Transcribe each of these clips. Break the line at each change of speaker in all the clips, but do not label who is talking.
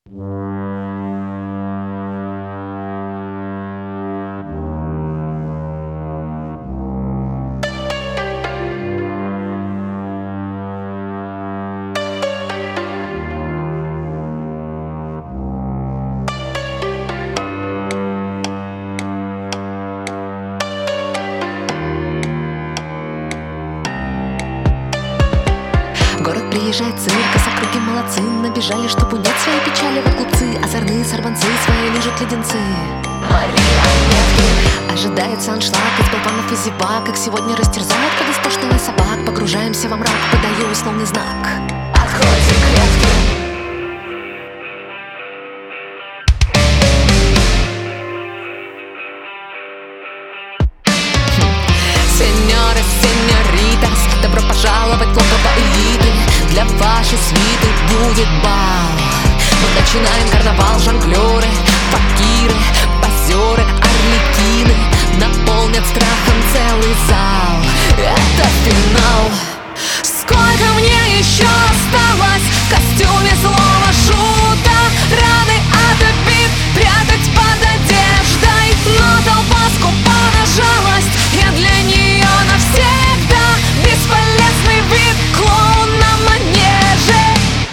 Город приезжает цирка, с округи молодцы набежали, чтоб унять свои печали. Вот глупцы, озорные сорванцы, свои лежат леденцы. Марионетки. Ожидается аншлаг из болванов и зевак, как сегодня растерзают под истошного собак. Погружаемся во мрак, подаю условный знак. Откройте клетки. Сеньоры, сеньоритас, добро пожаловать в логово элиты. Для вашей свиты будет бал. Мы начинаем карнавал, жонглеры, факиры, позеры, арлекины наполнят страхом целый зал. Это финал. Сколько мне еще осталось в костюме злого шута? Раны от обид прятать под одеждой, но толпа скупа на жалость. Я для нее навсегда бесполезный вид, клоун на манеже.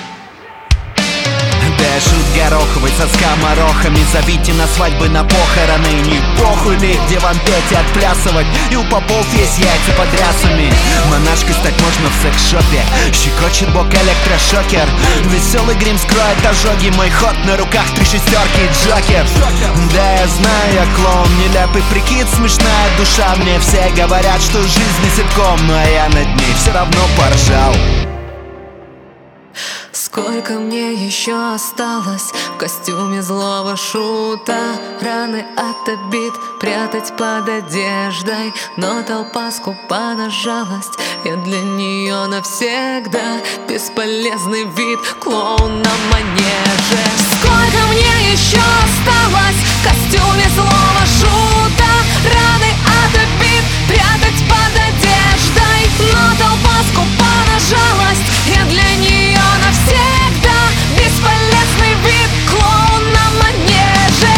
Да, шут гороховый со скоморохами. Зовите на свадьбы, на похороны. Не похуй ли, где вам петь и отплясывать? И у попов есть яйца под рясами. Монашкой стать можно в секс-шопе. Щекочет бок электрошокер. Веселый грим скроет ожоги. Мой ход на руках 3 шестерки и Джокер. Да, я знаю, я клоун. Нелепый прикид, смешная душа. Мне все говорят, что жизнь не ситком, но я над ней все равно поржал.
Сколько мне еще осталось в костюме злого шута? Раны от обид прятать под одеждой, но толпа скупа на жалость. Я для нее навсегда бесполезный вид, клоун на манеже. Сколько мне еще осталось в костюме злого шута? Раны от обид прятать под одеждой, но толпа скупа на жалость. Я для нее навсегда бесполезный вид, клоун на манеже.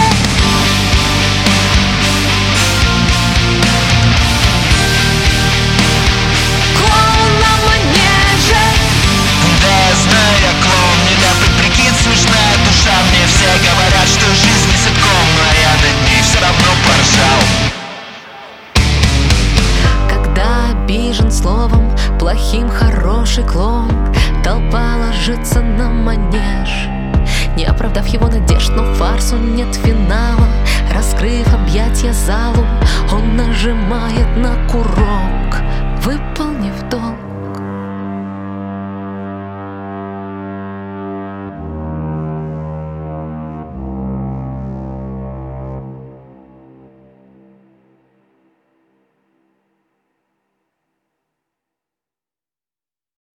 Клоун на манеже.
Да, я знаю, я клоун. Нелепый прикид, смешная душа. Мне все говорят, что жизнь не ситком, но я над ней все равно поржал.
Когда обижен словом плохим, хороший клоун, толпа ложится на манеж, не оправдав его надежд, но фарсу нет финала. Раскрыв объятия залу, он нажимает на